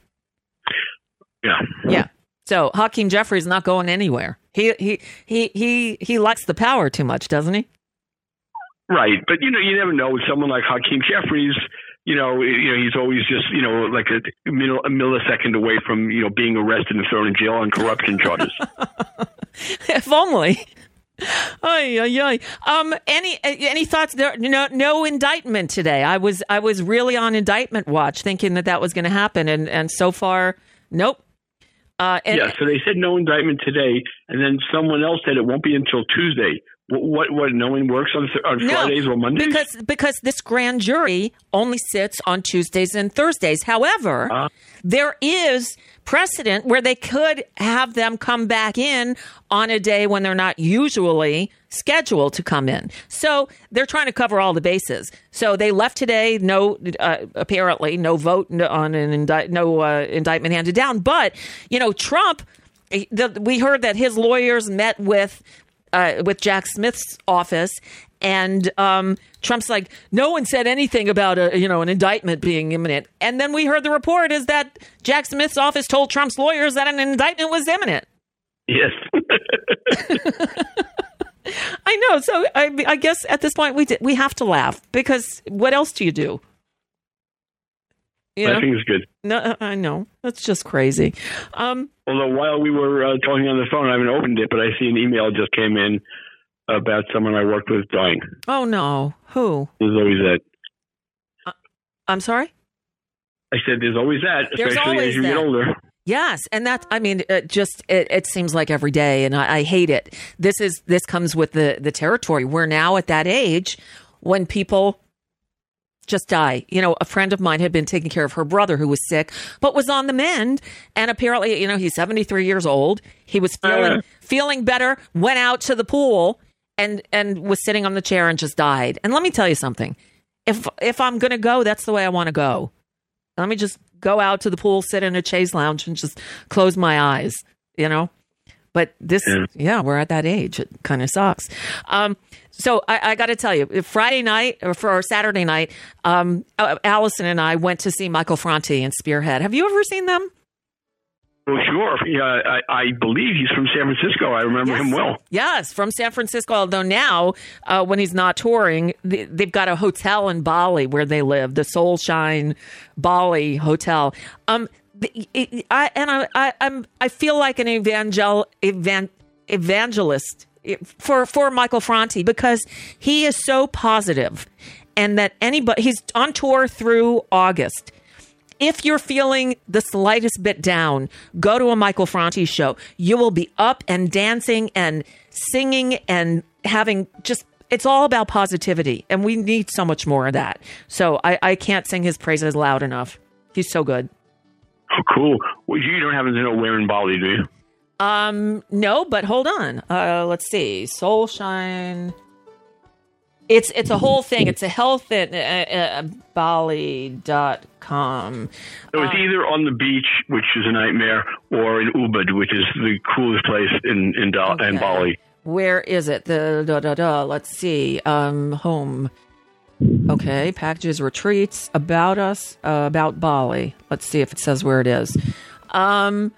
Yeah. So Hakeem Jeffries not going anywhere. He likes the power too much, doesn't he? Right, but you never know with someone like Hakeem Jeffries. He's always just like a millisecond away from being arrested and thrown in jail on corruption charges. If only. Any thoughts there? No indictment today. I was really on indictment watch, thinking that was going to happen, and so far, nope. So they said no indictment today, and then someone else said it won't be until Tuesday. What? No one works on Fridays or Mondays? Because this grand jury only sits on Tuesdays and Thursdays. However, there is precedent where they could have them come back in on a day when they're not usually scheduled to come in. So they're trying to cover all the bases. So they left today. Apparently no vote on an indictment handed down. But Trump. We heard that his lawyers met with Jack Smith's office, and Trump's like, no one said anything about an indictment being imminent. And then we heard the report is that Jack Smith's office told Trump's lawyers that an indictment was imminent. Yes. I know. So I guess at this point we have to laugh, because what else do you do? I think it's good. No, I know. That's just crazy. Although while we were talking on the phone, I haven't opened it, but I see an email just came in about someone I worked with dying. Oh, no. Who? There's always that. I'm sorry? I said there's always that, especially as you get older. Yes, and it seems like every day, and I hate it. This comes with the territory. We're now at that age when people just die. A friend of mine had been taking care of her brother who was sick, but was on the mend. And apparently, he's 73 years old. He was feeling better, went out to the pool and was sitting on the chair and just died. And let me tell you something. If I'm going to go, that's the way I want to go. Let me just go out to the pool, sit in a chaise lounge and just close my eyes, But we're at that age. It kind of sucks. So I got to tell you, Friday night or Saturday night, Allison and I went to see Michael Franti and Spearhead. Have you ever seen them? Well, sure. Yeah, I believe he's from San Francisco. I remember him well. Yes, from San Francisco. Although now, when he's not touring, they've got a hotel in Bali where they live, the Soulshine Bali Hotel. I feel like an evangelist for Michael Franti, because he is so positive, and that he's on tour through August. If you're feeling the slightest bit down, go to a Michael Franti show. You will be up and dancing and singing and having it's all about positivity, and we need so much more of that. So I can't sing his praises loud enough. He's so good. Oh, cool. Well, you don't happen to know where in Bali, do you? No, but hold on. Let's see. Soulshine. It's a whole thing. It's a health at Bali.com. So it's either on the beach, which is a nightmare, or in Ubud, which is the coolest place in Bali. Where is it? Let's see. Home. Okay, packages, retreats, about us, about Bali. Let's see if it says where it is. I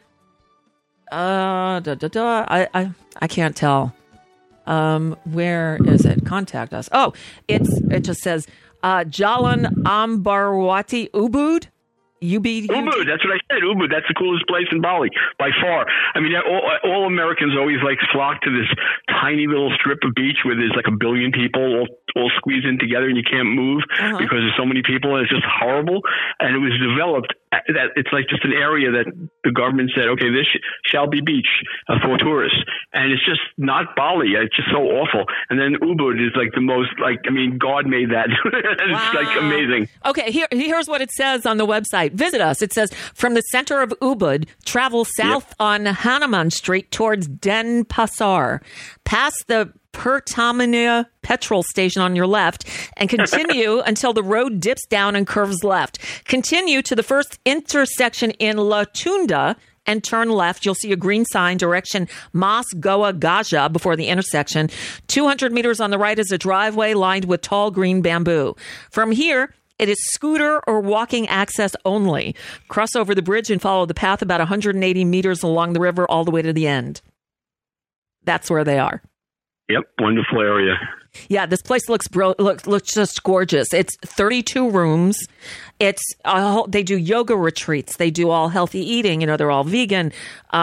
can't tell. Where is it? Contact us. Oh, it just says Jalan Ambarwati Ubud. Ubud, that's what I said. Ubud, that's the coolest place in Bali by far. I mean, all Americans always flock to this tiny little strip of beach where there's 1 billion people all squeezed in together and you can't move because there's so many people, and it's just horrible. And it was developed that it's like just an area that the government said, okay, this shall be beach for tourists. And it's just not Bali. It's just so awful. And then Ubud is like the most, God made that. It's like amazing. Okay, here's what it says on the website. Visit us. It says, from the center of Ubud, travel south on Hanuman Street towards Denpasar. Past the Pertamina petrol station on your left and continue until the road dips down and curves left. Continue to the first intersection in La Tunda and turn left. You'll see a green sign, direction Mas Goa Gaja before the intersection. 200 meters on the right is a driveway lined with tall green bamboo. From here, it is scooter or walking access only. Cross over the bridge and follow the path about 180 meters along the river all the way to the end. That's where they are. Yep, wonderful area. Yeah, this place looks just gorgeous. It's 32 rooms. It's they do yoga retreats. They do all healthy eating. They're all vegan.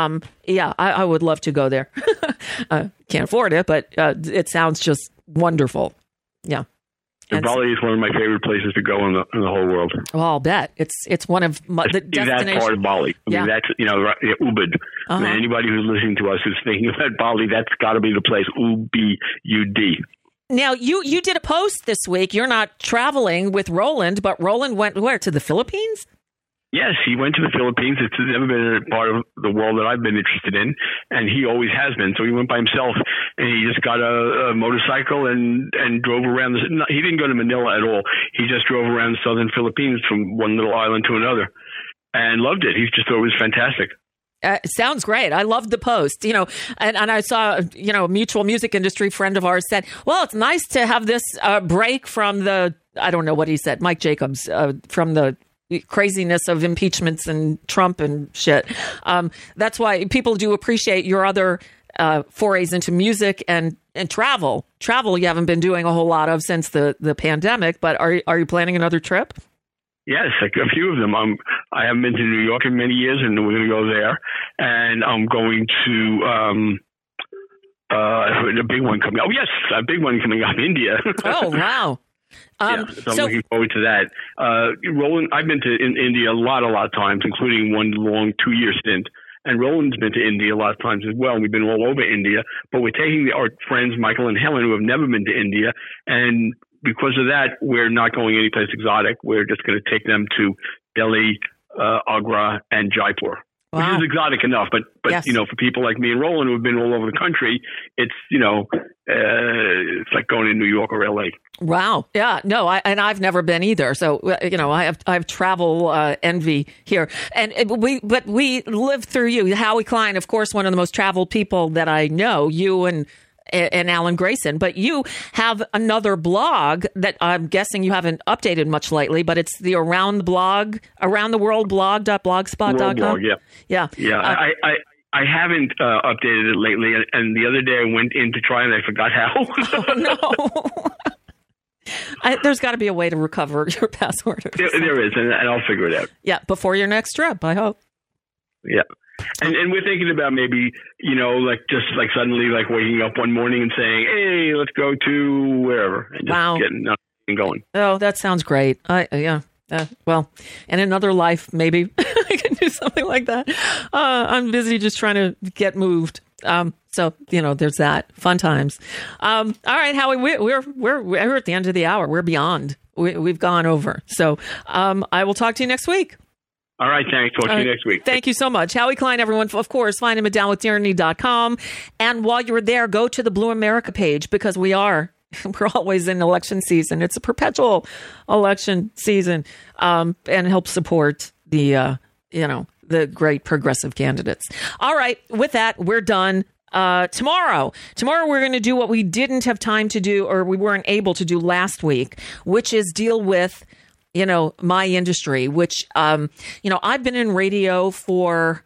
I would love to go there. Can't afford it, but it sounds just wonderful. Yeah. And Bali is one of my favorite places to go in the whole world. Well, I'll bet it's one of the destinations. That part of Bali. That's Ubud. Uh-huh. Anybody who's listening to us who's thinking about Bali, that's got to be the place. Ubud. Now you did a post this week. You're not traveling with Roland, but Roland went where, to the Philippines? Yes, he went to the Philippines. It's never been a part of the world that I've been interested in, and he always has been. So he went by himself, and he just got a motorcycle and drove around. He didn't go to Manila at all. He just drove around the southern Philippines from one little island to another, and loved it. He just thought it was fantastic. Sounds great. I loved the post, and I saw, a mutual music industry friend of ours said, well, it's nice to have this break from I don't know what he said, Mike Jacobs, from the craziness of impeachments and Trump and shit. That's why people do appreciate your other forays into music and travel. Travel you haven't been doing a whole lot of since the pandemic, but are you planning another trip? Yes, like a few of them. I haven't been to New York in many years, and we're going to go there. And I'm going to a big one coming up. Oh, yes, a big one coming up, India. Oh, wow. So I'm looking forward to that. Roland, I've been to India a lot of times, including one long 2-year stint. And Roland's been to India a lot of times as well. And we've been all over India. But we're taking our friends Michael and Helen, who have never been to India, and because of that, we're not going anyplace exotic. We're just going to take them to Delhi, Agra, and Jaipur. Wow. Which is exotic enough, but yes. For people like me and Roland who have been all over the country, it's it's like going to New York or LA. Wow, yeah, no, I've never been either. So I have travel envy here, and we live through you, Howie Klein, of course, one of the most traveled people that I know. You and Alan Grayson, but you have another blog that I'm guessing you haven't updated much lately, but it's the Around the World blog.blogspot.com. Yeah. I haven't updated it lately, and the other day I went in to try and I forgot how. Oh, no. There's got to be a way to recover your password. There is, and I'll figure it out. Yeah, before your next trip, I hope. Yeah. And we're thinking about maybe, just suddenly waking up one morning and saying, hey, let's go to wherever. And just getting nothing going. Oh, that sounds great. Yeah. Well, in another life, maybe I can do something like that. I'm busy just trying to get moved. So, there's that. Fun times. All right, Howie, we're at the end of the hour. We're beyond. We've gone over. So I will talk to you next week. All right, thanks. Talk to you next week. Thank you so much. Howie Klein, everyone. Of course, find him at downwithtyranny.com. And while you're there, go to the Blue America page because we're always in election season. It's a perpetual election season, and help support the great progressive candidates. All right. With that, we're done. Tomorrow we're going to do what we didn't have time to do, or we weren't able to do last week, which is deal with my industry, which, I've been in radio for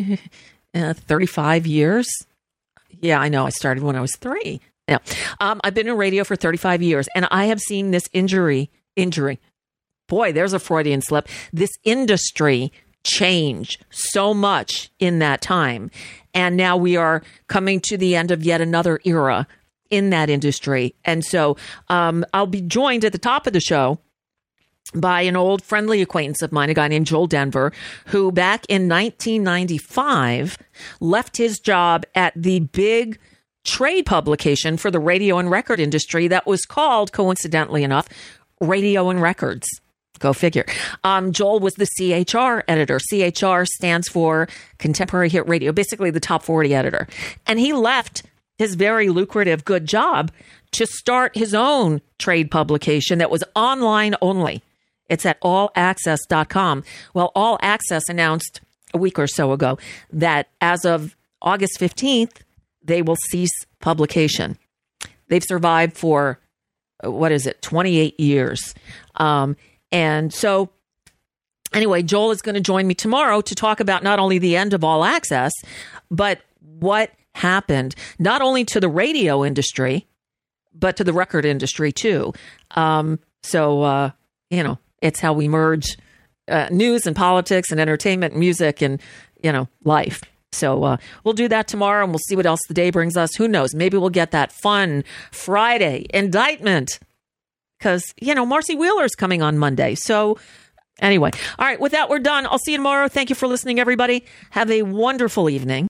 35 years. Yeah, I know. I started when I was 3. Yeah. I've been in radio for 35 years, and I have seen this injury. Boy, there's a Freudian slip. This industry change so much in that time. And now we are coming to the end of yet another era in that industry. And so I'll be joined at the top of the show by an old friendly acquaintance of mine, a guy named Joel Denver, who back in 1995 left his job at the big trade publication for the radio and record industry that was called, coincidentally enough, Radio and Records. Go figure. Joel was the CHR editor. CHR stands for Contemporary Hit Radio, basically the top 40 editor. And he left his very lucrative, good job to start his own trade publication that was online only. It's at allaccess.com. Well, All Access announced a week or so ago that as of August 15th, they will cease publication. They've survived for, 28 years. And so, anyway, Joel is going to join me tomorrow to talk about not only the end of All Access, but what happened not only to the radio industry, but to the record industry too. It's how we merge news and politics and entertainment, and music, and, life. So we'll do that tomorrow, and we'll see what else the day brings us. Who knows? Maybe we'll get that fun Friday indictment. Because, Marcy Wheeler's coming on Monday. So anyway, all right, with that, we're done. I'll see you tomorrow. Thank you for listening, everybody. Have a wonderful evening.